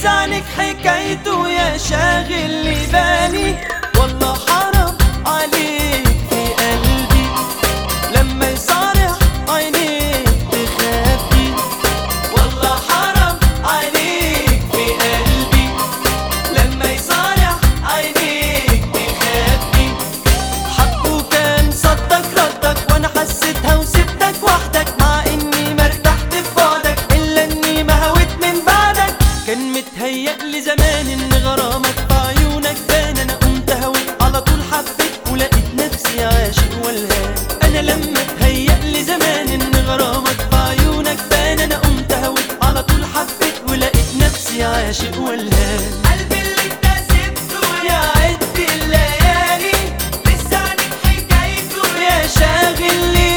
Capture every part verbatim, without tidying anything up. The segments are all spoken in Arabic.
لسانك حكايته يا شاغل لي بالي. والله حرام عليك في قلبي لما يصارح عينيك تخبي. والله حرام عليك في قلبي لما يصارح عينيك تخبي. حقه كان صدق ردك وانا حسيتها وسبتك وحدك، مع اني ما ارتحت في بعدك الا اني ما هويت من بعدك. كان متهيألي زمان ان غرامك في عيونك بان، انا قمت هويت على طول حبيت ولقيت نفسي عاشق والهان. انا لما اتهيألي زمان ان غرامك في عيونك بان، انا قمت هويت على طول حبيت ولقيت نفسي عاشق والهان. قلبي اللي انت سبته يا عد الليالي لسانك حكايته يا شاغل لي.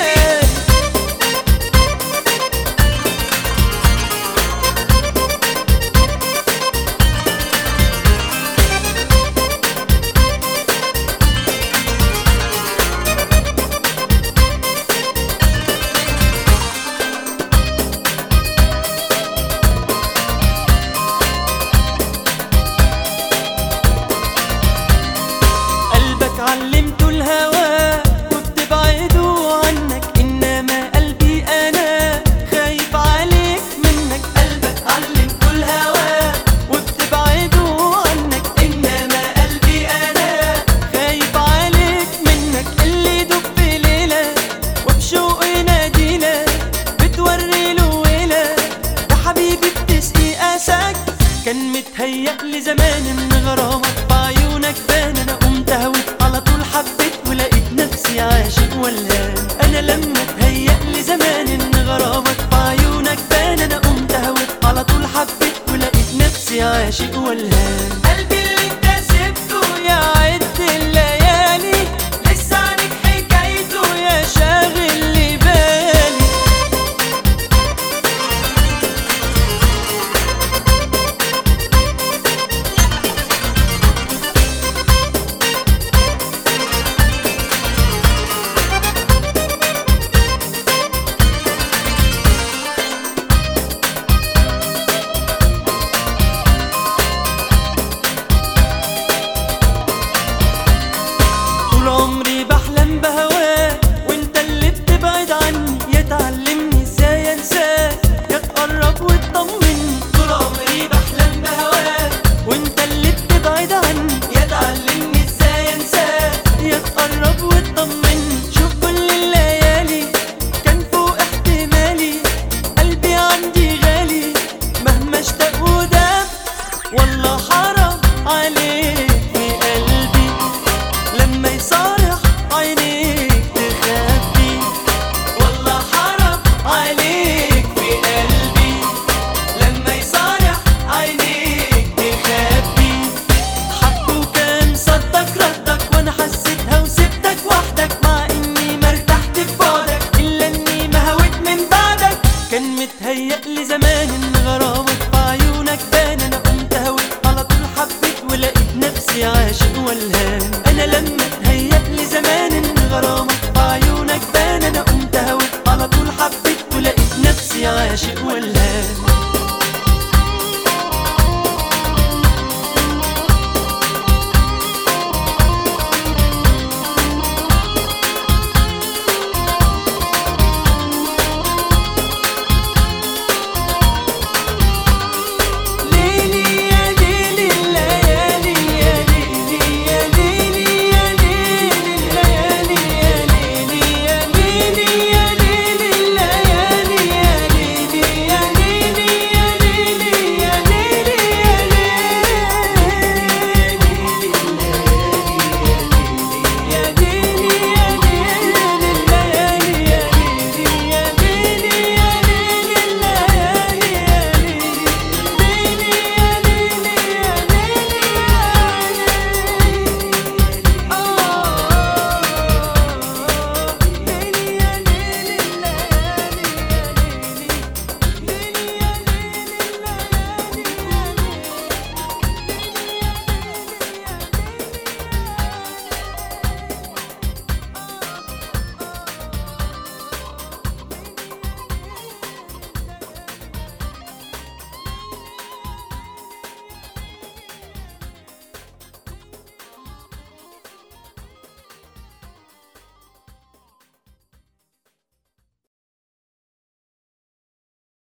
علمته الهوى وبتبعده عنك، انما قلبي انا خايف عليك منك. قلبك علمته الهوى وبتبعده عنك، انما قلبي انا خايف عليك منك. اللي يدوب في ليله وبشوق ينادينا بتوري له ويله يا حبيبي بتسقي اساك. كان متهيألي زمان ان غرامك في عيونك بان، انا قمت هويت على طول حبيت ولقيت نفسي عاشق والهان. انا لما اتهيألي زمان ان غرامك في عيونك بان، انا قمت هويت على طول حبيت ولقيت نفسي عاشق والهان.